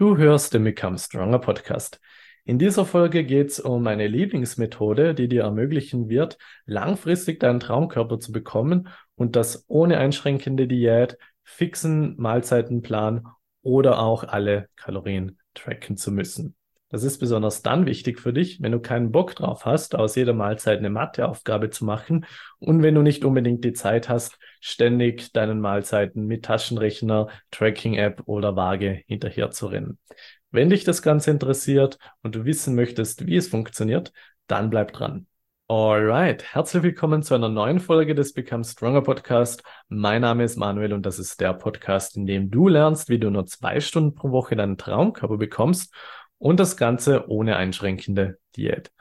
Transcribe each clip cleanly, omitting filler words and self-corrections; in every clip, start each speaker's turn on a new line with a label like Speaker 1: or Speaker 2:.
Speaker 1: Du hörst den Become Stronger Podcast. In dieser Folge geht es um eine Lieblingsmethode, die dir ermöglichen wird, langfristig deinen Traumkörper zu bekommen und das ohne einschränkende Diät, fixen Mahlzeitenplan oder auch alle Kalorien tracken zu müssen. Das ist besonders dann wichtig für dich, wenn du keinen Bock drauf hast, aus jeder Mahlzeit eine Matheaufgabe zu machen und wenn du nicht unbedingt die Zeit hast, ständig deinen Mahlzeiten mit Taschenrechner, Tracking-App oder Waage hinterher zu rennen. Wenn dich das Ganze interessiert und du wissen möchtest, wie es funktioniert, dann bleib dran. Alright, herzlich willkommen zu einer neuen Folge des Become Stronger Podcast. Mein Name ist Manuel und das ist der Podcast, in dem du lernst, wie du nur 2 Stunden pro Woche deinen Traumkörper bekommst und das Ganze ohne einschränkende Diät.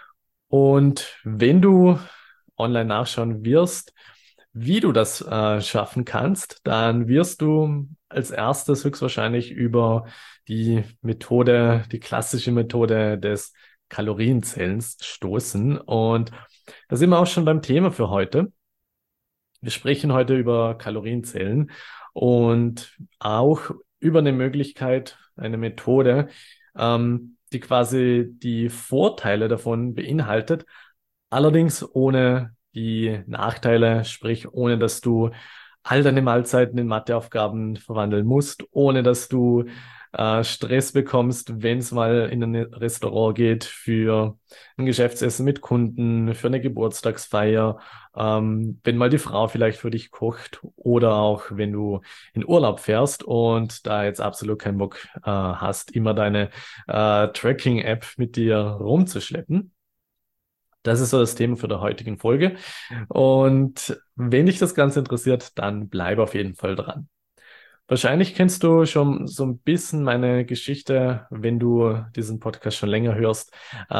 Speaker 1: Und wenn du online nachschauen wirst, wie du das schaffen kannst, dann wirst du als erstes höchstwahrscheinlich über die Methode, die klassische Methode des Kalorienzählens stoßen. Und da sind wir auch schon beim Thema für heute. Wir sprechen heute über Kalorienzählen und auch über eine Möglichkeit, eine Methode, die quasi die Vorteile davon beinhaltet, allerdings ohne die Nachteile, sprich ohne dass du all deine Mahlzeiten in Matheaufgaben verwandeln musst, ohne dass du Stress bekommst, wenn es mal in ein Restaurant geht für ein Geschäftsessen mit Kunden, für eine Geburtstagsfeier, wenn mal die Frau vielleicht für dich kocht oder auch wenn du in Urlaub fährst und da jetzt absolut keinen Bock hast, immer deine Tracking-App mit dir rumzuschleppen. Das ist so das Thema für die heutigen Folge. Und wenn dich das Ganze interessiert, dann bleib auf jeden Fall dran. Wahrscheinlich kennst du schon so ein bisschen meine Geschichte, wenn du diesen Podcast schon länger hörst.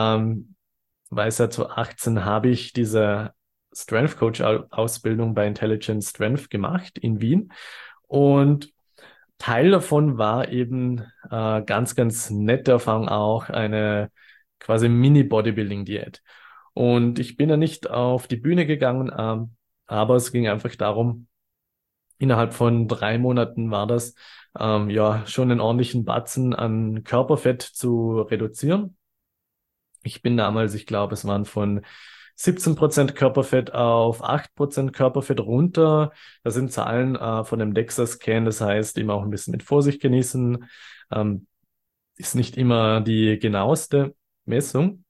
Speaker 1: Weil seit 2018 habe ich diese Strength Coach Ausbildung bei Intelligent Strength gemacht in Wien. Und Teil davon war eben ganz, ganz nette Erfahrung auch eine quasi Mini-Bodybuilding-Diät. Und ich bin ja nicht auf die Bühne gegangen, aber es ging einfach darum, innerhalb von 3 Monaten war das, ja, schon einen ordentlichen Batzen an Körperfett zu reduzieren. Ich bin damals, ich glaube, es waren von 17% Körperfett auf 8% Körperfett runter. Das sind Zahlen von dem DEXA-Scan, das heißt, immer auch ein bisschen mit Vorsicht genießen. Ist nicht immer die genaueste Messung.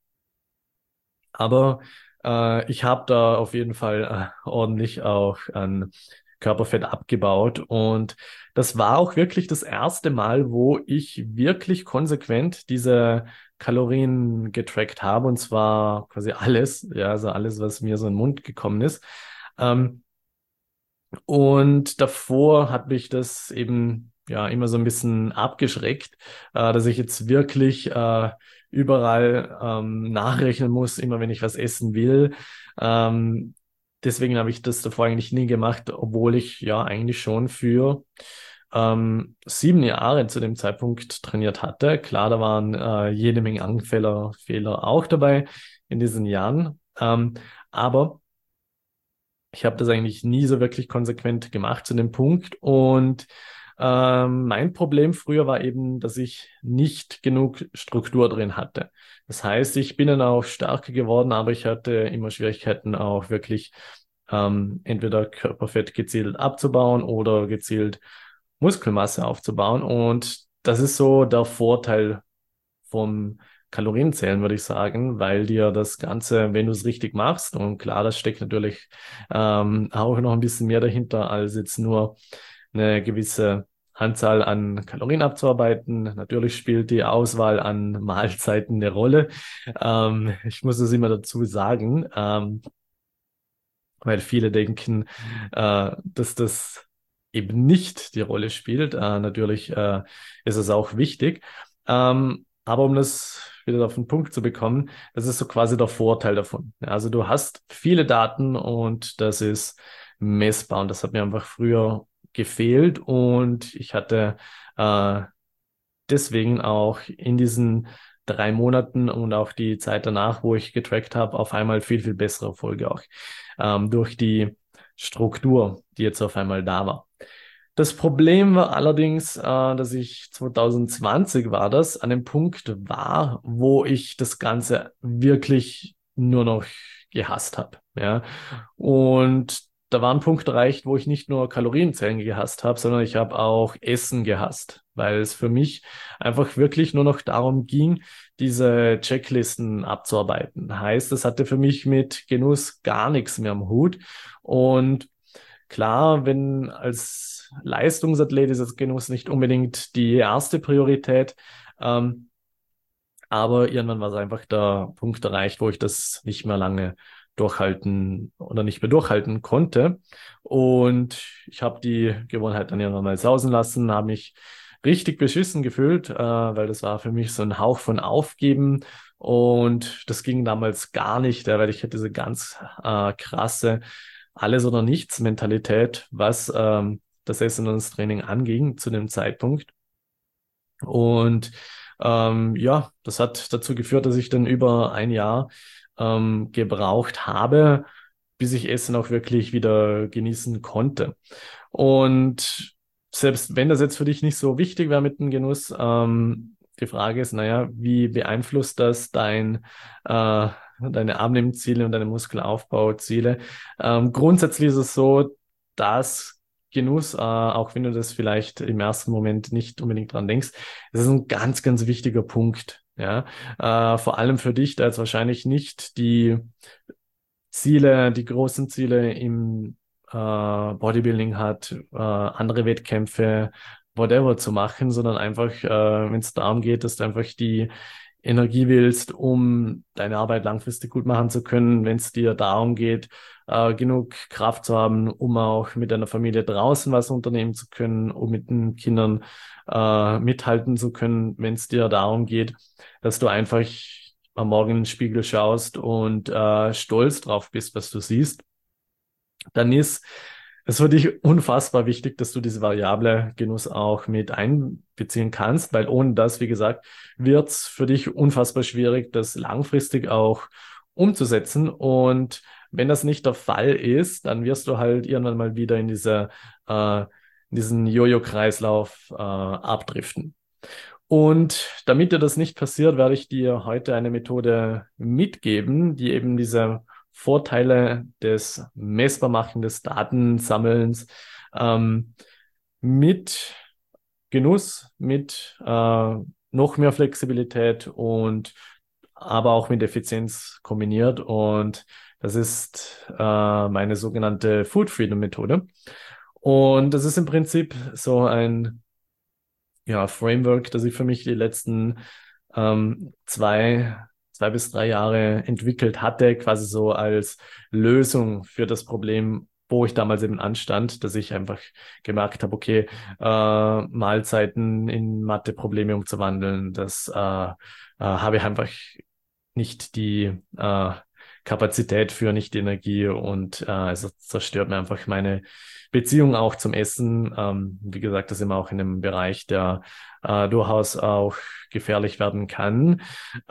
Speaker 1: Aber ich habe da auf jeden Fall ordentlich auch an Körperfett abgebaut. Und das war auch wirklich das erste Mal, wo ich wirklich konsequent diese Kalorien getrackt habe. Und zwar quasi alles, ja, also alles, was mir so in den Mund gekommen ist. Ähm, und davor hat mich das eben ja immer so ein bisschen abgeschreckt, dass ich jetzt wirklich überall nachrechnen muss, immer wenn ich was essen will. Ähm, Deswegen habe ich das davor eigentlich nie gemacht, obwohl ich ja eigentlich schon für 7 Jahre zu dem Zeitpunkt trainiert hatte. Klar, da waren jede Menge Fehler auch dabei in diesen Jahren. Aber ich habe das eigentlich nie so wirklich konsequent gemacht zu dem Punkt. Und mein Problem früher war eben, dass ich nicht genug Struktur drin hatte. Das heißt, ich bin dann auch stärker geworden, aber ich hatte immer Schwierigkeiten auch wirklich entweder Körperfett gezielt abzubauen oder gezielt Muskelmasse aufzubauen. Und das ist so der Vorteil vom Kalorienzählen, würde ich sagen, weil dir das Ganze, wenn du es richtig machst, und klar, das steckt natürlich auch noch ein bisschen mehr dahinter, als jetzt nur eine gewisse Anzahl an Kalorien abzuarbeiten. Natürlich spielt die Auswahl an Mahlzeiten eine Rolle. Ich muss es immer dazu sagen, weil viele denken, dass das eben nicht die Rolle spielt. Natürlich ist es auch wichtig. Aber um das wieder auf den Punkt zu bekommen, das ist so quasi der Vorteil davon. Ja, also du hast viele Daten und das ist messbar und das hat mir einfach früher gefehlt und ich hatte deswegen auch in diesen 3 Monaten und auch die Zeit danach, wo ich getrackt habe, auf einmal viel, viel bessere Erfolge auch durch die Struktur, die jetzt auf einmal da war. Das Problem war allerdings, dass ich 2020 war das, an dem Punkt war, wo ich das Ganze wirklich nur noch gehasst habe. Ja. Und da war ein Punkt erreicht, wo ich nicht nur Kalorienzellen gehasst habe, sondern ich habe auch Essen gehasst, weil es für mich einfach wirklich nur noch darum ging, diese Checklisten abzuarbeiten. Heißt, es hatte für mich mit Genuss gar nichts mehr am Hut. Und klar, wenn als Leistungsathlet ist das Genuss nicht unbedingt die erste Priorität, ähm, aber irgendwann war es einfach der Punkt erreicht, wo ich das nicht mehr lange durchhalten oder nicht mehr durchhalten konnte. Und ich habe die Gewohnheit dann irgendwann mal sausen lassen, habe mich richtig beschissen gefühlt, weil das war für mich so ein Hauch von Aufgeben. Und das ging damals gar nicht, weil ich hatte diese ganz krasse Alles- oder Nichts-Mentalität, was das Essen und das Training anging zu dem Zeitpunkt. Und ja, das hat dazu geführt, dass ich dann über ein Jahr gebraucht habe, bis ich Essen auch wirklich wieder genießen konnte. Und selbst wenn das jetzt für dich nicht so wichtig wäre mit dem Genuss, die Frage ist, naja, wie beeinflusst das deine Abnehmziele und deine Muskelaufbauziele? Grundsätzlich ist es so, dass Genuss, auch wenn du das vielleicht im ersten Moment nicht unbedingt dran denkst, das ist ein ganz, ganz wichtiger Punkt. Ja, vor allem für dich, der jetzt wahrscheinlich nicht die Ziele, die großen Ziele im Bodybuilding hat, andere Wettkämpfe, whatever zu machen, sondern einfach, wenn es darum geht, dass du einfach die Energie willst, um deine Arbeit langfristig gut machen zu können, wenn es dir darum geht, genug Kraft zu haben, um auch mit deiner Familie draußen was unternehmen zu können, um mit den Kindern mithalten zu können, wenn es dir darum geht, dass du einfach am Morgen in den Spiegel schaust und stolz drauf bist, was du siehst, dann ist es für dich unfassbar wichtig, dass du diese Variable Genuss auch mit einbeziehen kannst, weil ohne das, wie gesagt, wird es für dich unfassbar schwierig, das langfristig auch umzusetzen. Und wenn das nicht der Fall ist, dann wirst du halt irgendwann mal wieder in diesen Jojo-Kreislauf abdriften. Und damit dir das nicht passiert, werde ich dir heute eine Methode mitgeben, die eben diese Vorteile des Messbarmachen, des Datensammelns ähm, mit Genuss, mit noch mehr Flexibilität und aber auch mit Effizienz kombiniert. Und das ist meine sogenannte Food Freedom Methode. Und das ist im Prinzip so ein ja, Framework, das ich für mich die letzten zwei bis drei Jahre entwickelt hatte, quasi so als Lösung für das Problem, wo ich damals eben anstand, dass ich einfach gemerkt habe, okay, Mahlzeiten in Mathe-Probleme umzuwandeln, das habe ich einfach nicht die Kapazität für, nicht die Energie und es zerstört mir einfach meine Beziehung auch zum Essen. Wie gesagt, das ist immer auch in einem Bereich, der durchaus auch gefährlich werden kann.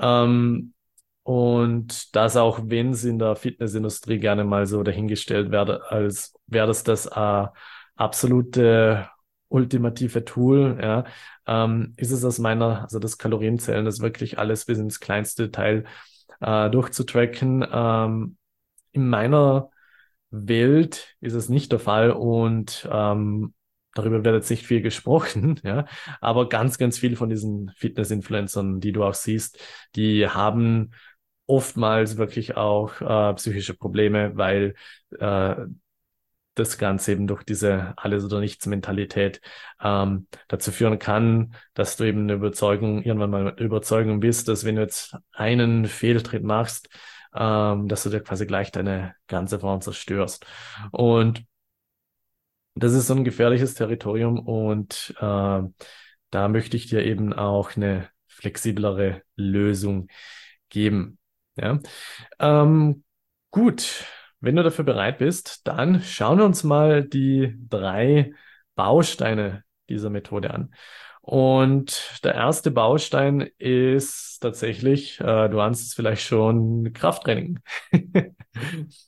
Speaker 1: Und das auch, wenn es in der Fitnessindustrie gerne mal so dahingestellt werde, als wäre das absolute ultimative Tool, ja, ist es aus meiner, also das Kalorienzählen, das wirklich alles bis ins kleinste Detail durchzutracken. In meiner Welt ist es nicht der Fall und darüber wird jetzt nicht viel gesprochen, ja, aber ganz, ganz viel von diesen Fitness-Influencern, die du auch siehst, die haben oftmals wirklich auch psychische Probleme, weil äh, das Ganze eben durch diese Alles- oder Nichts-Mentalität dazu führen kann, dass du eben eine Überzeugung, irgendwann mal eine Überzeugung bist, dass wenn du jetzt einen Fehltritt machst, dass du dir quasi gleich deine ganze Form zerstörst. Und das ist so ein gefährliches Territorium und da möchte ich dir eben auch eine flexiblere Lösung geben. Ja? Ähm, gut, wenn du dafür bereit bist, dann schauen wir uns mal die drei Bausteine dieser Methode an. Und der erste Baustein ist tatsächlich, du ahnst es vielleicht schon, Krafttraining.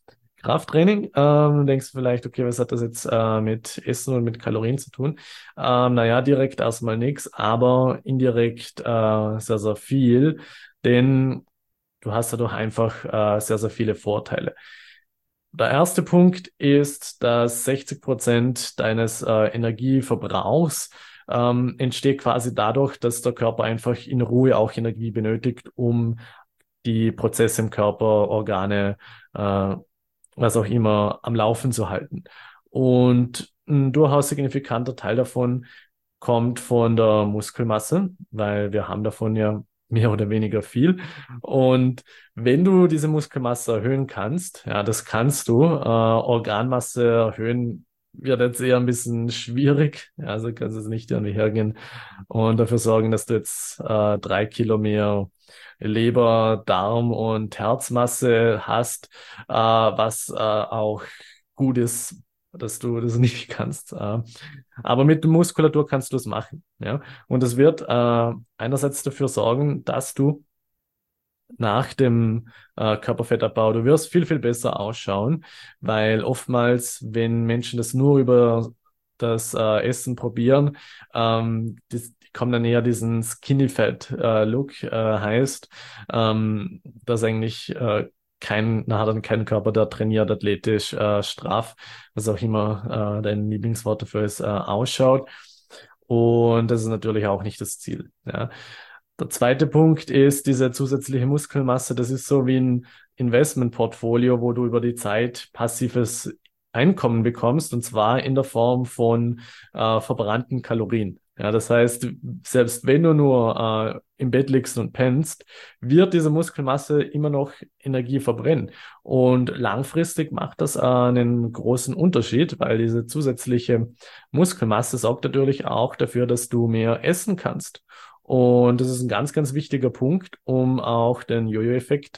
Speaker 1: Krafttraining. Denkst du vielleicht, okay, was hat das jetzt mit Essen und mit Kalorien zu tun? Naja, direkt erstmal nichts, aber indirekt sehr, sehr viel, denn du hast dadurch einfach sehr, sehr viele Vorteile. Der erste Punkt ist, dass 60% deines Energieverbrauchs entsteht quasi dadurch, dass der Körper einfach in Ruhe auch Energie benötigt, um die Prozesse im Körper, Organe, äh, was auch immer, am Laufen zu halten. Und ein durchaus signifikanter Teil davon kommt von der Muskelmasse, weil wir haben davon ja mehr oder weniger viel. Und wenn du diese Muskelmasse erhöhen kannst, ja, das kannst du, Organmasse erhöhen wird jetzt eher ein bisschen schwierig. Ja, also kannst du es nicht irgendwie hergehen und dafür sorgen, dass du jetzt 3 Kilo mehr Leber, Darm und Herzmasse hast, was auch gut ist, dass du das nicht kannst. Aber mit der Muskulatur kannst du es machen. Ja? Und das wird einerseits dafür sorgen, dass du nach dem Körperfettabbau, du wirst viel, viel besser ausschauen, weil oftmals, wenn Menschen das nur über das Essen probieren, die kommen dann eher diesen Skinny Fat Look, heißt, dass eigentlich man hat dann keinen Körper, der trainiert, athletisch, straff, was auch immer dein Lieblingswort dafür ist, ausschaut. Und das ist natürlich auch nicht das Ziel. Ja. Der zweite Punkt ist diese zusätzliche Muskelmasse. Das ist so wie ein Investmentportfolio, wo du über die Zeit passives Einkommen bekommst, und zwar in der Form von verbrannten Kalorien. Ja, das heißt, selbst wenn du nur im Bett liegst und pennst, wird diese Muskelmasse immer noch Energie verbrennen. Und langfristig macht das einen großen Unterschied, weil diese zusätzliche Muskelmasse sorgt natürlich auch dafür, dass du mehr essen kannst. Und das ist ein ganz, ganz wichtiger Punkt, um auch den Jojo-Effekt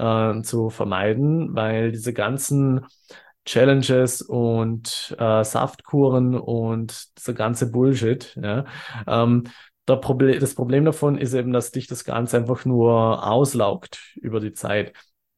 Speaker 1: zu vermeiden, weil diese ganzen Challenges und Saftkuren und dieser ganze Bullshit, ja, das Problem davon ist eben, dass dich das Ganze einfach nur auslaugt über die Zeit.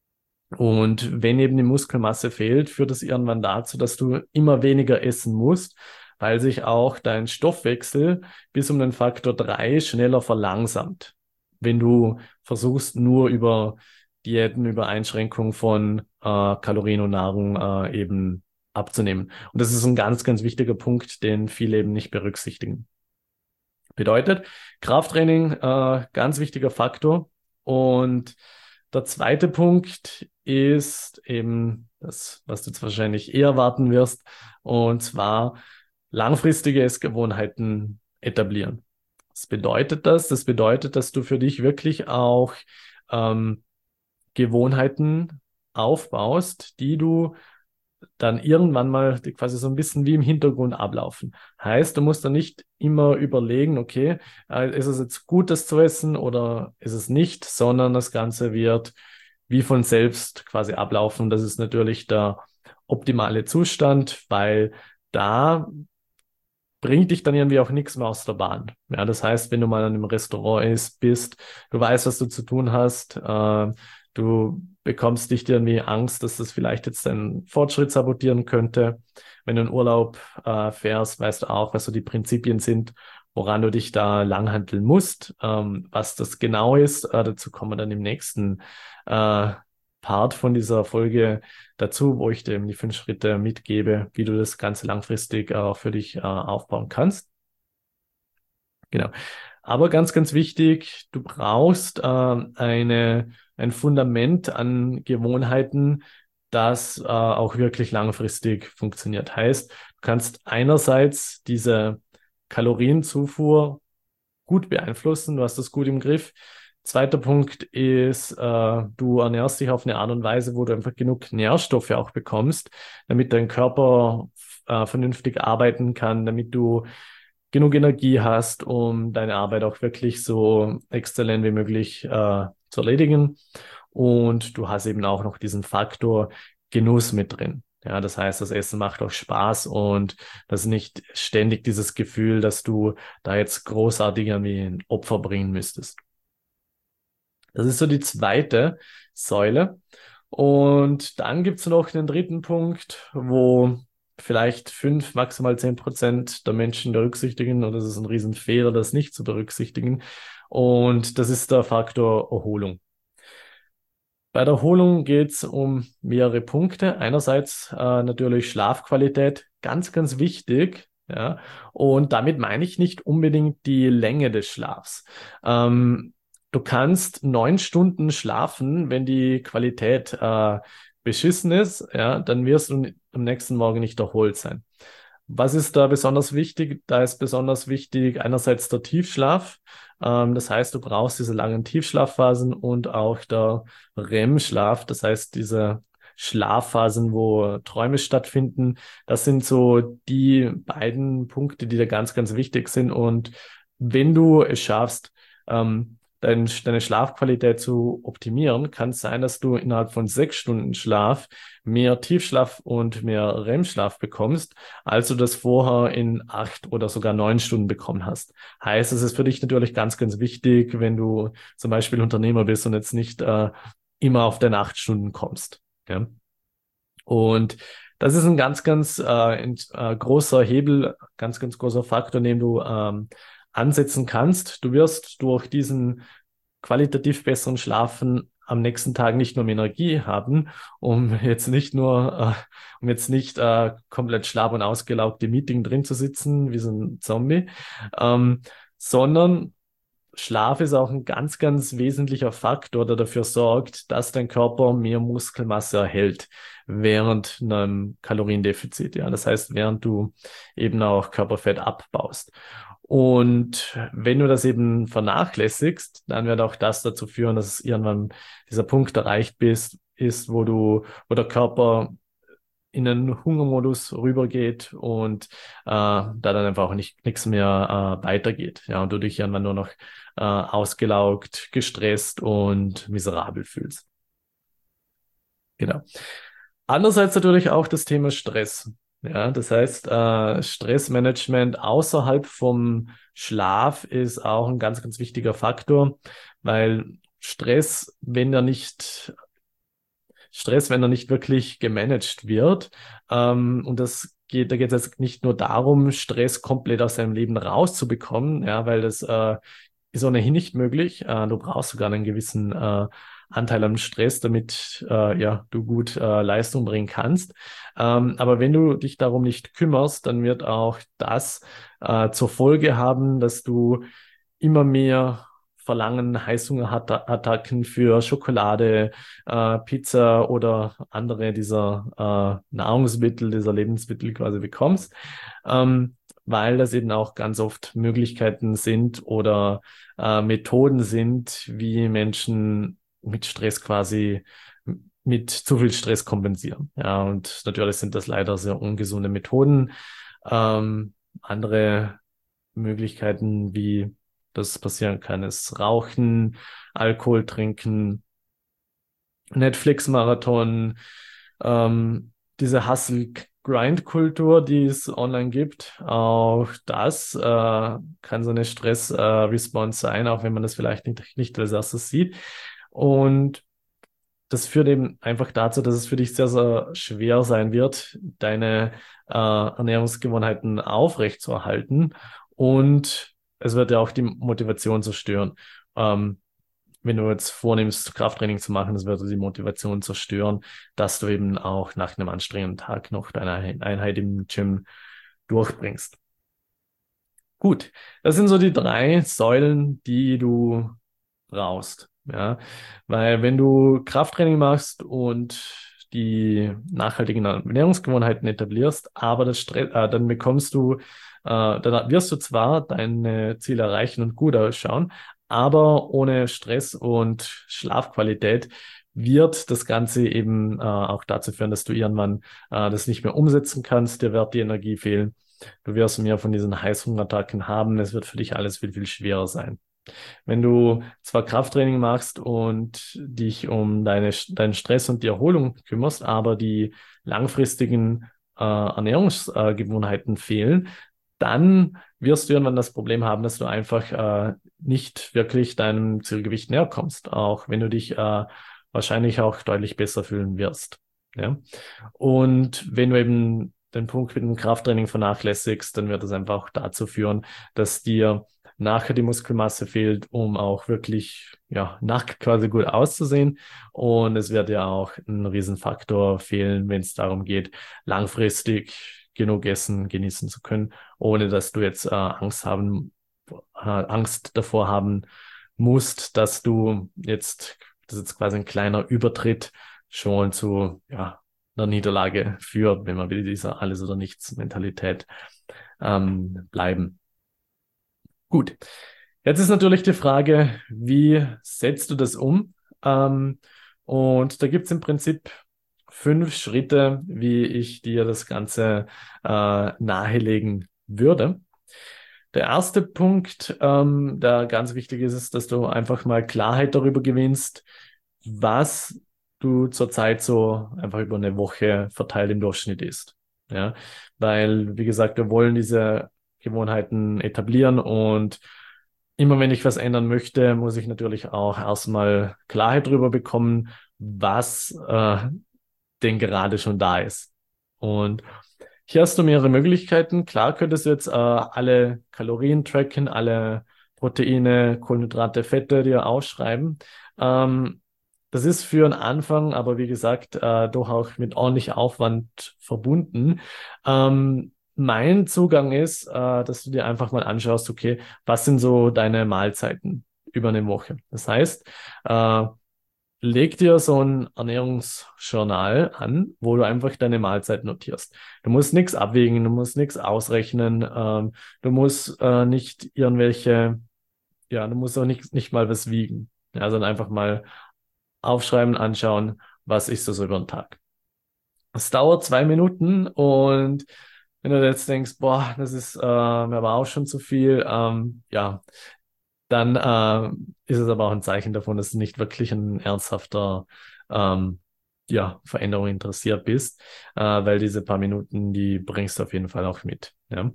Speaker 1: Und wenn eben die Muskelmasse fehlt, führt das irgendwann dazu, dass du immer weniger essen musst, weil sich auch dein Stoffwechsel bis um den Faktor 3 schneller verlangsamt, wenn du versuchst, nur über Diäten, über Einschränkung von Kalorien und Nahrung eben abzunehmen. Und das ist ein ganz, ganz wichtiger Punkt, den viele eben nicht berücksichtigen. Bedeutet, Krafttraining, ganz wichtiger Faktor. Und der zweite Punkt ist eben das, was du jetzt wahrscheinlich eher warten wirst, und zwar langfristige Essgewohnheiten etablieren. Was bedeutet das? Das bedeutet, dass du für dich wirklich auch ähm, Gewohnheiten aufbaust, die du dann irgendwann mal quasi so ein bisschen wie im Hintergrund ablaufen. Heißt, du musst dann nicht immer überlegen, okay, ist es jetzt gut, das zu essen oder ist es nicht, sondern das Ganze wird wie von selbst quasi ablaufen. Das ist natürlich der optimale Zustand, weil da bringt dich dann irgendwie auch nichts mehr aus der Bahn. Ja, das heißt, wenn du mal in einem Restaurant bist, du weißt, was du zu tun hast, du bekommst nicht irgendwie Angst, dass das vielleicht jetzt deinen Fortschritt sabotieren könnte. Wenn du in Urlaub fährst, weißt du auch, was so die Prinzipien sind, woran du dich da langhanteln musst. Was das genau ist, dazu kommen wir dann im nächsten Part von dieser Folge dazu, wo ich dir eben die 5 Schritte mitgebe, wie du das Ganze langfristig auch für dich aufbauen kannst. Genau. Aber ganz, ganz wichtig, du brauchst ein Fundament an Gewohnheiten, das auch wirklich langfristig funktioniert. Heißt, du kannst einerseits diese Kalorienzufuhr gut beeinflussen, du hast das gut im Griff. Zweiter Punkt ist, du ernährst dich auf eine Art und Weise, wo du einfach genug Nährstoffe auch bekommst, damit dein Körper vernünftig arbeiten kann, damit du genug Energie hast, um deine Arbeit auch wirklich so exzellent wie möglich zu erledigen. Und du hast eben auch noch diesen Faktor Genuss mit drin. Ja, das heißt, das Essen macht auch Spaß und das ist nicht ständig dieses Gefühl, dass du da jetzt großartig irgendwie ein Opfer bringen müsstest. Das ist so die zweite Säule. Und dann gibt es noch den dritten Punkt, wo vielleicht 5, maximal 10% der Menschen berücksichtigen, oder es ist ein Riesenfehler, das nicht zu berücksichtigen. Und das ist der Faktor Erholung. Bei der Erholung geht es um mehrere Punkte. Einerseits natürlich Schlafqualität, ganz, ganz wichtig. Ja, und damit meine ich nicht unbedingt die Länge des Schlafs. Du kannst 9 Stunden schlafen, wenn die Qualität beschissen ist, ja, dann wirst du am nächsten Morgen nicht erholt sein. Was ist da besonders wichtig? Da ist besonders wichtig einerseits der Tiefschlaf. Das heißt, du brauchst diese langen Tiefschlafphasen und auch der REM-Schlaf. Das heißt, diese Schlafphasen, wo Träume stattfinden. Das sind so die beiden Punkte, die da ganz, ganz wichtig sind. Und wenn du es schaffst, deine Schlafqualität zu optimieren, kann es sein, dass du innerhalb von 6 Stunden Schlaf mehr Tiefschlaf und mehr REM-Schlaf bekommst, als du das vorher in 8 oder sogar 9 Stunden bekommen hast. Heißt, es ist für dich natürlich ganz, ganz wichtig, wenn du zum Beispiel Unternehmer bist und jetzt nicht immer auf deine 8 Stunden kommst. Ja? Und das ist ein ganz, ganz großer Hebel, ganz, ganz großer Faktor, den du ansetzen kannst. Du wirst durch diesen qualitativ besseren Schlafen am nächsten Tag nicht nur mehr Energie haben, um jetzt nicht komplett schlapp und ausgelaugt im Meeting drin zu sitzen wie so ein Zombie, ähm, sondern Schlaf ist auch ein ganz, ganz wesentlicher Faktor, der dafür sorgt, dass dein Körper mehr Muskelmasse erhält während einem Kaloriendefizit. Ja, das heißt, während du eben auch Körperfett abbaust. Und wenn du das eben vernachlässigst, dann wird auch das dazu führen, dass es irgendwann dieser Punkt erreicht ist, wo der Körper in einen Hungermodus rübergeht und da dann einfach auch nichts mehr weitergeht. Ja, und du dich irgendwann nur noch ausgelaugt, gestresst und miserabel fühlst. Genau. Andererseits natürlich auch das Thema Stress. Ja, das heißt, Stressmanagement außerhalb vom Schlaf ist auch ein ganz, ganz wichtiger Faktor, weil Stress, wenn er nicht wirklich gemanagt wird. Und da geht es jetzt nicht nur darum, Stress komplett aus seinem Leben rauszubekommen, ja, weil das ist ohnehin nicht möglich. Du brauchst sogar einen gewissen Anteil an Stress, damit ja, du gut Leistung bringen kannst. Aber wenn du dich darum nicht kümmerst, dann wird auch das zur Folge haben, dass du immer mehr Verlangen, Heißhungerattacken für Schokolade, Pizza oder andere dieser Nahrungsmittel, dieser Lebensmittel quasi bekommst, weil das eben auch ganz oft Möglichkeiten sind oder Methoden sind, wie Menschen mit Stress quasi mit zu viel Stress kompensieren. Ja, und natürlich sind das leider sehr ungesunde Methoden. Andere Möglichkeiten, wie das passieren kann, ist Rauchen, Alkohol trinken, Netflix-Marathon, diese Hustle-Grind-Kultur, die es online gibt. Auch das kann so eine Stress-Response sein, auch wenn man das vielleicht nicht als erstes sieht. Und das führt eben einfach dazu, dass es für dich sehr, sehr schwer sein wird, deine Ernährungsgewohnheiten aufrechtzuerhalten. Und es wird ja auch die Motivation zerstören. Wenn du jetzt vornimmst, Krafttraining zu machen, das wird die Motivation zerstören, dass du eben auch nach einem anstrengenden Tag noch deine Einheit im Gym durchbringst. Gut, das sind so die 3 Säulen, die du brauchst. Ja, weil wenn du Krafttraining machst und die nachhaltigen Ernährungsgewohnheiten etablierst, aber dann dann wirst du zwar deine Ziele erreichen und gut ausschauen, aber ohne Stress und Schlafqualität wird das Ganze eben auch dazu führen, dass du irgendwann das nicht mehr umsetzen kannst, dir wird die Energie fehlen, du wirst mehr von diesen Heißhungerattacken haben, es wird für dich alles viel, viel schwerer sein. Wenn du zwar Krafttraining machst und dich um deinen Stress und die Erholung kümmerst, aber die langfristigen Ernährungsgewohnheiten fehlen, dann wirst du irgendwann das Problem haben, dass du einfach nicht wirklich deinem Zielgewicht näher kommst. Auch wenn du dich wahrscheinlich auch deutlich besser fühlen wirst. Ja? Und wenn du eben den Punkt mit dem Krafttraining vernachlässigst, dann wird das einfach auch dazu führen, dass dir nachher die Muskelmasse fehlt, um auch wirklich ja, nackt quasi gut auszusehen. Und es wird ja auch ein Riesenfaktor fehlen, wenn es darum geht, langfristig genug Essen genießen zu können, ohne dass du jetzt Angst davor haben musst, dass du jetzt, das ist jetzt quasi ein kleiner Übertritt schon zu ja, einer Niederlage führt, wenn wir wieder dieser Alles- oder Nichts-Mentalität bleiben. Gut, jetzt ist natürlich die Frage, wie setzt du das um? Und da gibt es im Prinzip 5 Schritte, wie ich dir das Ganze nahelegen würde. Der erste Punkt, der ganz wichtig ist, ist, dass du einfach mal Klarheit darüber gewinnst, was du zurzeit so einfach über eine Woche verteilt im Durchschnitt isst. Ja, weil, wie gesagt, wir wollen diese Gewohnheiten etablieren und immer wenn ich was ändern möchte, muss ich natürlich auch erstmal Klarheit darüber bekommen, was denn gerade schon da ist. Und hier hast du mehrere Möglichkeiten. Klar könntest du jetzt alle Kalorien tracken, alle Proteine, Kohlenhydrate, Fette dir aufschreiben. Das ist für einen Anfang, aber wie gesagt, doch auch mit ordentlich Aufwand verbunden. Mein Zugang ist, dass du dir einfach mal anschaust, okay, was sind so deine Mahlzeiten über eine Woche? Das heißt, leg dir so ein Ernährungsjournal an, wo du einfach deine Mahlzeit notierst. Du musst nichts abwägen, du musst nichts ausrechnen, du musst nicht irgendwelche, ja, du musst auch nicht mal was wiegen. Ja, sondern einfach mal aufschreiben, anschauen, was ist das über den Tag. Es dauert 2 Minuten und wenn du jetzt denkst, boah, das ist mir aber auch schon zu viel, ja, dann ist es aber auch ein Zeichen davon, dass du nicht wirklich ein ernsthafter ähm, ja, Veränderung interessiert bist, weil diese paar Minuten, die bringst du auf jeden Fall auch mit. Ja.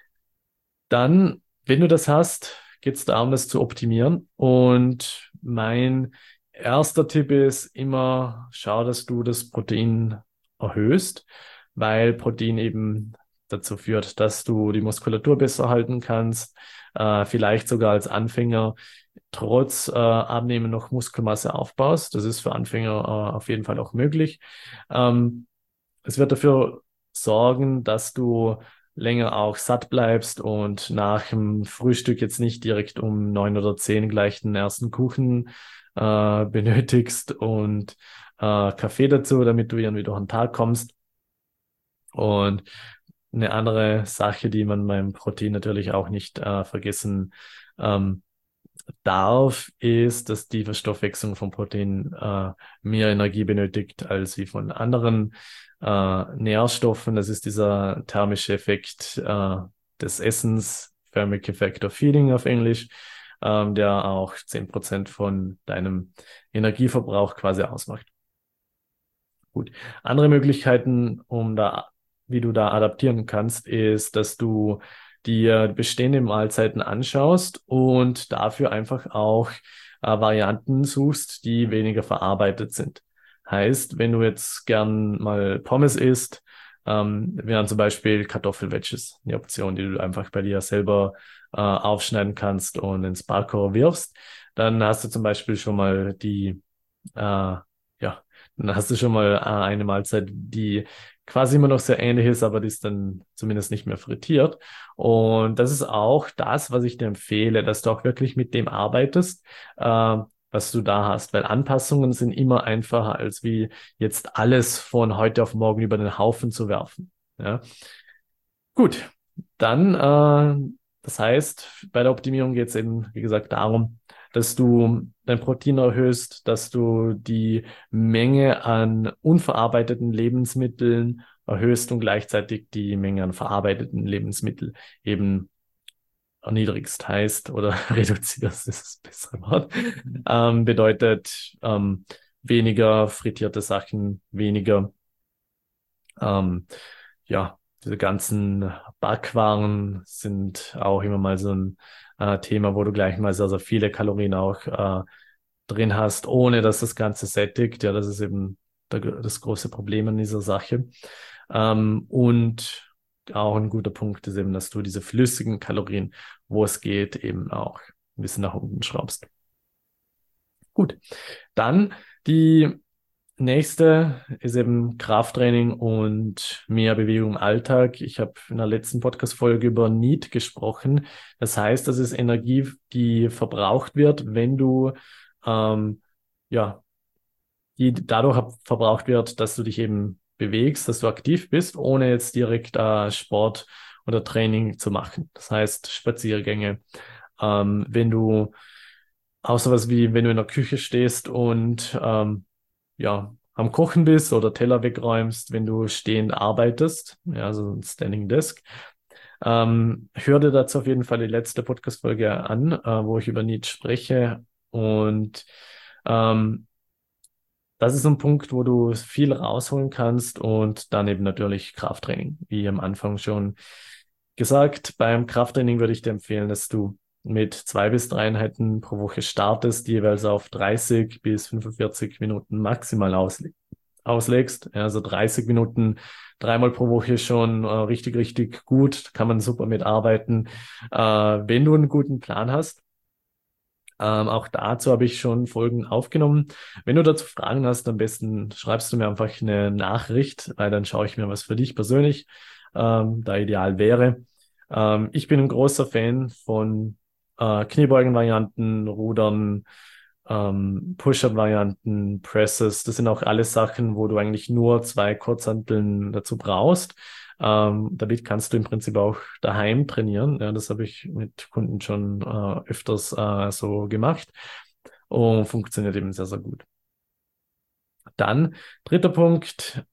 Speaker 1: Dann, wenn du das hast, geht es darum, das zu optimieren. Und mein erster Tipp ist immer, schau, dass du das Protein erhöhst, weil Protein eben dazu führt, dass du die Muskulatur besser halten kannst, vielleicht sogar als Anfänger trotz Abnehmen noch Muskelmasse aufbaust. Das ist für Anfänger auf jeden Fall auch möglich. Ähm, Es wird dafür sorgen, dass du länger auch satt bleibst und nach dem Frühstück jetzt nicht direkt um 9 oder 10 gleich den ersten Kuchen benötigst und Kaffee dazu, damit du irgendwie durch den Tag kommst. Und eine andere Sache, die man beim Protein natürlich auch nicht vergessen ähm, darf, ist, dass die Verstoffwechslung von Protein mehr Energie benötigt als wie von anderen Nährstoffen. Das ist dieser thermische Effekt des Essens, Thermic Effect of Feeding auf Englisch, der auch 10% von deinem Energieverbrauch quasi ausmacht. Gut. Andere Möglichkeiten, wie du da adaptieren kannst, ist, dass du dir bestehende Mahlzeiten anschaust und dafür einfach auch Varianten suchst, die weniger verarbeitet sind. Heißt, wenn du jetzt gern mal Pommes isst, wären zum Beispiel Kartoffelwedges die Option, die du einfach bei dir selber aufschneiden kannst und ins Backrohr wirfst. Dann hast du zum Beispiel schon mal ja, dann hast du schon mal eine Mahlzeit, die quasi immer noch sehr ähnlich ist, aber die ist dann zumindest nicht mehr frittiert. Und das ist auch das, was ich dir empfehle, dass du auch wirklich mit dem arbeitest, was du da hast, weil Anpassungen sind immer einfacher, als wie jetzt alles von heute auf morgen über den Haufen zu werfen. Ja. Gut, dann, das heißt, bei der Optimierung geht es eben, wie gesagt, darum, dass du dein Protein erhöhst, dass du die Menge an unverarbeiteten Lebensmitteln erhöhst und gleichzeitig die Menge an verarbeiteten Lebensmitteln eben erniedrigst, heißt oder reduzierst, ist das bessere Wort, bedeutet weniger frittierte Sachen, weniger ähm, ja, diese ganzen Backwaren sind auch immer mal so ein Thema, wo du gleich mal sehr, sehr viele Kalorien auch drin hast, ohne dass das Ganze sättigt. Ja, das ist eben das große Problem an dieser Sache. Und auch ein guter Punkt ist eben, dass du diese flüssigen Kalorien, wo es geht, eben auch ein bisschen nach unten schraubst. Gut, dann die nächste ist eben Krafttraining und mehr Bewegung im Alltag. Ich habe in der letzten Podcast-Folge über NEAT gesprochen. Das heißt, das ist Energie, die verbraucht wird, wenn du ja die dadurch verbraucht wird, dass du dich eben bewegst, dass du aktiv bist, ohne jetzt direkt Sport oder Training zu machen. Das heißt Spaziergänge. Wenn du auch sowas wie, wenn du in der Küche stehst und ja, am Kochen bist oder Teller wegräumst, wenn du stehend arbeitest, ja, so ein Standing Desk. Hör dir dazu auf jeden Fall die letzte Podcast-Folge an, wo ich über NEAT spreche. Und ähm, das ist ein Punkt, wo du viel rausholen kannst und dann eben natürlich Krafttraining. Wie am Anfang schon gesagt, beim Krafttraining würde ich dir empfehlen, dass du mit 2 bis 3 Einheiten pro Woche startest, die jeweils auf 30 bis 45 Minuten maximal auslegst. Ja, also 30 Minuten 3-mal pro Woche schon richtig, richtig gut. Kann man super mitarbeiten, wenn du einen guten Plan hast. Auch dazu habe ich schon Folgen aufgenommen. Wenn du dazu Fragen hast, am besten schreibst du mir einfach eine Nachricht, weil dann schaue ich mir, was für dich persönlich da ideal wäre. Ich bin ein großer Fan von Kniebeugen-Varianten, Rudern, Push-Up-Varianten, Presses. Das sind auch alles Sachen, wo du eigentlich nur 2 Kurzhanteln dazu brauchst. Damit kannst du im Prinzip auch daheim trainieren. Ja, das habe ich mit Kunden schon öfters so gemacht und funktioniert eben sehr, sehr gut. Dann dritter Punkt,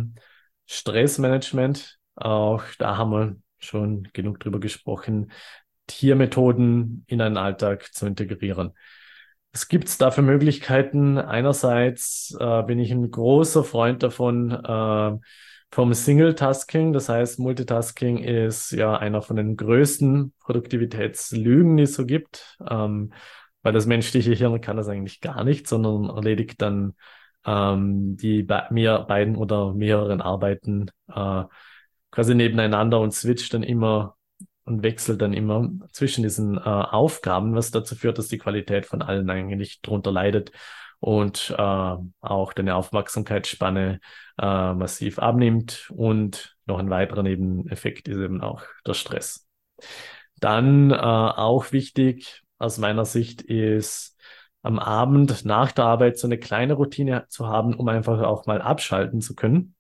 Speaker 1: Stressmanagement. Auch da haben wir schon genug drüber gesprochen, Tiermethoden in einen Alltag zu integrieren. Was gibt es da für Möglichkeiten? Einerseits bin ich ein großer Freund davon, vom Single-Tasking. Das heißt, Multitasking ist ja einer von den größten Produktivitätslügen, die es so gibt, weil das menschliche Hirn kann das eigentlich gar nicht, sondern erledigt dann die beiden oder mehreren Arbeiten quasi nebeneinander und switcht dann immer und wechselt dann immer zwischen diesen Aufgaben, was dazu führt, dass die Qualität von allen eigentlich drunter leidet und auch deine Aufmerksamkeitsspanne massiv abnimmt. Und noch ein weiterer Nebeneffekt ist eben auch der Stress. Dann auch wichtig aus meiner Sicht ist, am Abend nach der Arbeit so eine kleine Routine zu haben, um einfach auch mal abschalten zu können.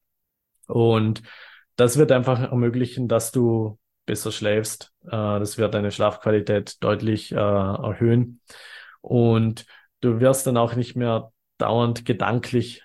Speaker 1: Und das wird einfach ermöglichen, dass du besser schläfst. Das wird deine Schlafqualität deutlich erhöhen. Und du wirst dann auch nicht mehr dauernd gedanklich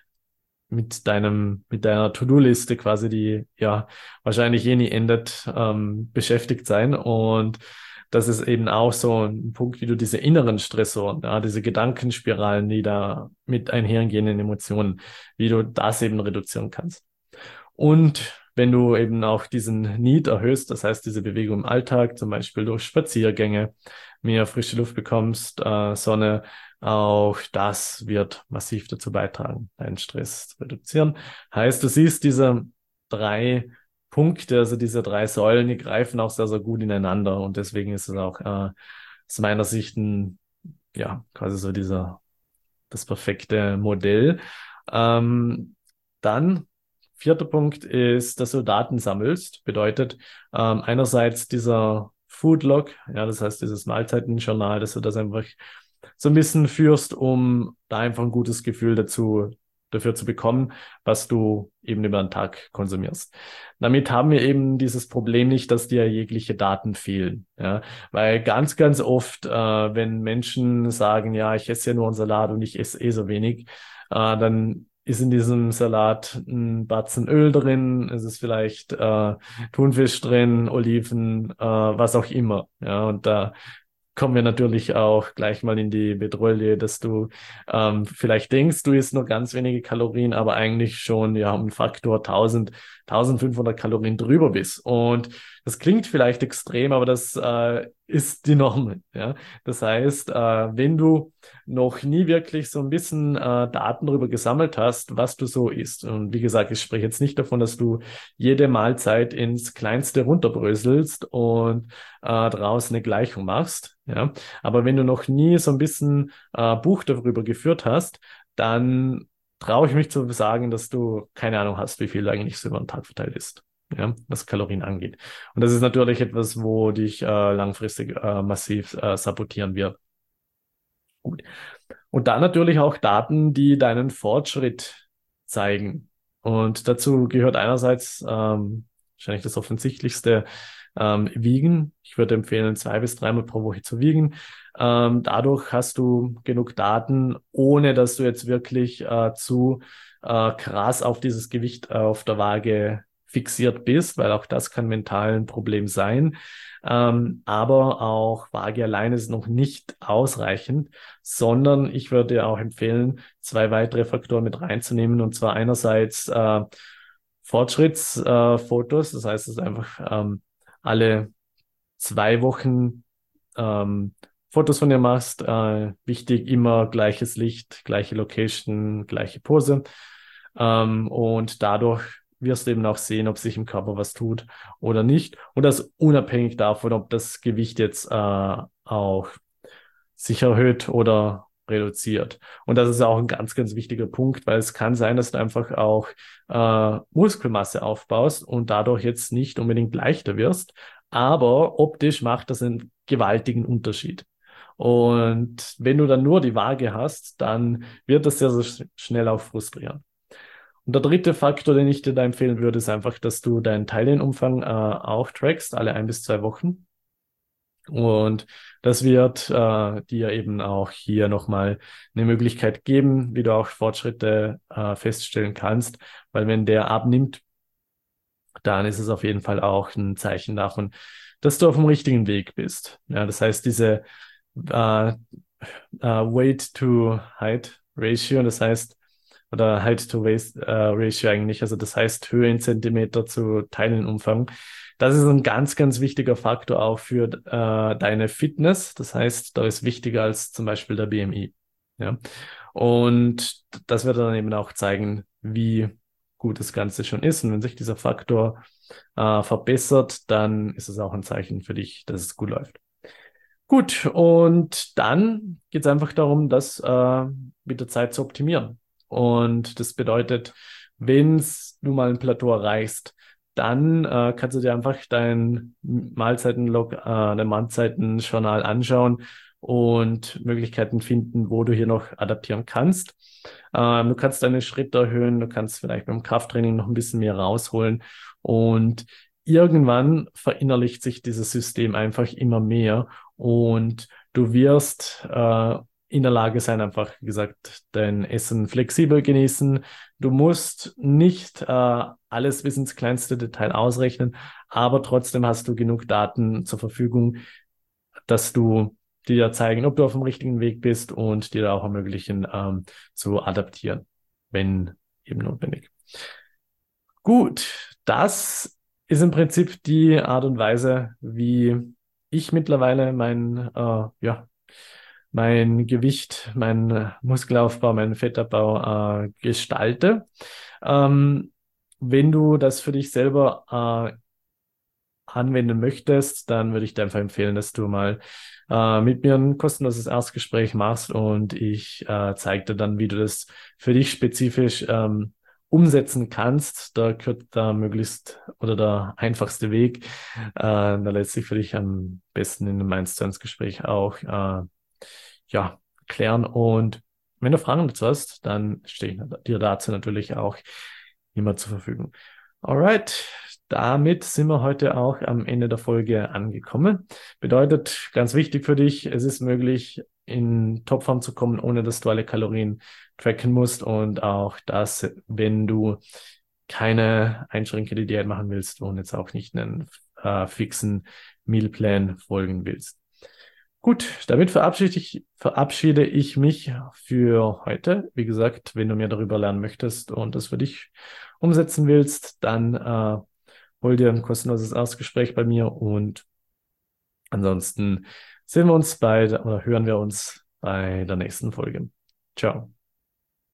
Speaker 1: mit deiner To-Do-Liste quasi, die ja wahrscheinlich eh nie endet, beschäftigt sein. Und das ist eben auch so ein Punkt, wie du diese inneren Stressoren, ja, diese Gedankenspiralen, die da mit einhergehenden Emotionen, wie du das eben reduzieren kannst. Und wenn du eben auch diesen Need erhöhst, das heißt diese Bewegung im Alltag, zum Beispiel durch Spaziergänge, mehr frische Luft bekommst, Sonne, auch das wird massiv dazu beitragen, deinen Stress zu reduzieren. Heißt, du siehst diese 3 Punkte, also diese 3 Säulen, die greifen auch sehr, sehr gut ineinander und deswegen ist es auch aus meiner Sicht ja, quasi so das perfekte Modell. Dann vierter Punkt ist, dass du Daten sammelst. Bedeutet einerseits dieser Food Log, ja, das heißt dieses Mahlzeitenjournal, dass du das einfach so ein bisschen führst, um da einfach ein gutes Gefühl dafür zu bekommen, was du eben über den Tag konsumierst. Damit haben wir eben dieses Problem nicht, dass dir jegliche Daten fehlen. Ja? Weil ganz, ganz oft, wenn Menschen sagen, ja, ich esse ja nur einen Salat und ich esse eh so wenig, dann ist in diesem Salat ein Batzen Öl drin, es ist vielleicht Thunfisch drin, Oliven, was auch immer. Ja, und da kommen wir natürlich auch gleich mal in die Bedrohung, dass du vielleicht denkst, du isst nur ganz wenige Kalorien, aber eigentlich schon ja um einen Faktor 1000, 1500 Kalorien drüber bist. Und Das klingt vielleicht extrem, aber das ist die Norm. Ja? Das heißt, wenn du noch nie wirklich so ein bisschen Daten darüber gesammelt hast, was du so isst. Und wie gesagt, ich spreche jetzt nicht davon, dass du jede Mahlzeit ins Kleinste runterbröselst und daraus eine Gleichung machst. Ja? Aber wenn du noch nie so ein bisschen Buch darüber geführt hast, dann traue ich mich zu sagen, dass du keine Ahnung hast, wie viel du eigentlich so über den Tag verteilt isst. Ja, was Kalorien angeht. Und das ist natürlich etwas, wo dich langfristig massiv sabotieren wird. Gut. Und dann natürlich auch Daten, die deinen Fortschritt zeigen. Und dazu gehört einerseits wahrscheinlich das Offensichtlichste, Wiegen. Ich würde empfehlen, 2 bis 3 Mal pro Woche zu wiegen. Dadurch hast du genug Daten, ohne dass du jetzt wirklich zu krass auf dieses Gewicht auf der Waage fixiert bist, weil auch das kann mental ein Problem sein. Aber auch Waage allein ist noch nicht ausreichend, sondern ich würde dir auch empfehlen, 2 weitere Faktoren mit reinzunehmen, und zwar einerseits Fortschrittsfotos, das heißt, es ist einfach alle 2 Wochen Fotos von dir machst. Wichtig, immer gleiches Licht, gleiche Location, gleiche Pose. Und dadurch wirst du eben auch sehen, ob sich im Körper was tut oder nicht. Und das unabhängig davon, ob das Gewicht jetzt auch sich erhöht oder reduziert. Und das ist auch ein ganz, ganz wichtiger Punkt, weil es kann sein, dass du einfach auch Muskelmasse aufbaust und dadurch jetzt nicht unbedingt leichter wirst, aber optisch macht das einen gewaltigen Unterschied. Und wenn du dann nur die Waage hast, dann wird das sehr, sehr schnell auch frustrieren. Und der dritte Faktor, den ich dir da empfehlen würde, ist einfach, dass du deinen Teilnehmerumfang auch trackst, alle 1 bis 2 Wochen. Und das wird dir eben auch hier nochmal eine Möglichkeit geben, wie du auch Fortschritte feststellen kannst, weil wenn der abnimmt, dann ist es auf jeden Fall auch ein Zeichen davon, dass du auf dem richtigen Weg bist. Ja, das heißt, diese Weight to Height Ratio, das heißt, oder Height to Waist Ratio eigentlich, also das heißt Höhe in Zentimeter zu Teilenumfang. Das ist ein ganz, ganz wichtiger Faktor auch für deine Fitness. Das heißt, da ist wichtiger als zum Beispiel der BMI. Ja. Und das wird dann eben auch zeigen, wie gut das Ganze schon ist. Und wenn sich dieser Faktor verbessert, dann ist es auch ein Zeichen für dich, dass es gut läuft. Gut, und dann geht es einfach darum, das mit der Zeit zu optimieren. Und das bedeutet, wenn du mal ein Plateau erreichst, dann kannst du dir einfach dein Mahlzeitenlog, dein Mahlzeitenjournal anschauen und Möglichkeiten finden, wo du hier noch adaptieren kannst. Du kannst deine Schritte erhöhen, du kannst vielleicht beim Krafttraining noch ein bisschen mehr rausholen, und irgendwann verinnerlicht sich dieses System einfach immer mehr, und du wirst in der Lage sein, einfach, wie gesagt, dein Essen flexibel genießen. Du musst nicht alles bis ins kleinste Detail ausrechnen, aber trotzdem hast du genug Daten zur Verfügung, dass du dir zeigen, ob du auf dem richtigen Weg bist, und dir auch ermöglichen, zu adaptieren, wenn eben notwendig. Gut, das ist im Prinzip die Art und Weise, wie ich mittlerweile mein Gewicht, mein Muskelaufbau, meinen Fettabbau gestalte. Ähm, Wenn du das für dich selber anwenden möchtest, dann würde ich dir einfach empfehlen, dass du mal mit mir ein kostenloses Erstgespräch machst, und ich zeige dir dann, wie du das für dich spezifisch umsetzen kannst. Da gehört da möglichst oder der einfachste Weg, da letztlich für dich am besten in einem 1:1 Gespräch auch ja, klären. Und wenn du Fragen dazu hast, dann stehe ich dir dazu natürlich auch immer zur Verfügung. Alright, damit sind wir heute auch am Ende der Folge angekommen. Bedeutet, ganz wichtig für dich, es ist möglich, in Topform zu kommen, ohne dass du alle Kalorien tracken musst, und auch das, wenn du keine einschränkende Diät machen willst und jetzt auch nicht einen fixen Mealplan folgen willst. Gut, damit verabschiede ich mich für heute. Wie gesagt, wenn du mehr darüber lernen möchtest und das für dich umsetzen willst, dann hol hol dir ein kostenloses Erstgespräch bei mir und ansonsten sehen wir uns bei oder hören wir uns bei der nächsten Folge. Ciao.